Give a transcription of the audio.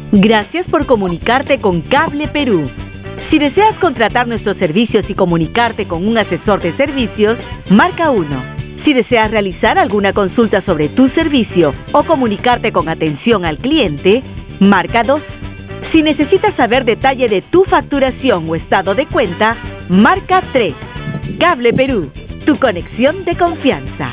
Gracias por comunicarte con Cable Perú. Si deseas contratar nuestros servicios y comunicarte con un asesor de servicios, marca 1. Si deseas realizar alguna consulta sobre tu servicio o comunicarte con atención al cliente, marca 2. Si necesitas saber detalle de tu facturación o estado de cuenta, marca 3. Cable Perú, tu conexión de confianza.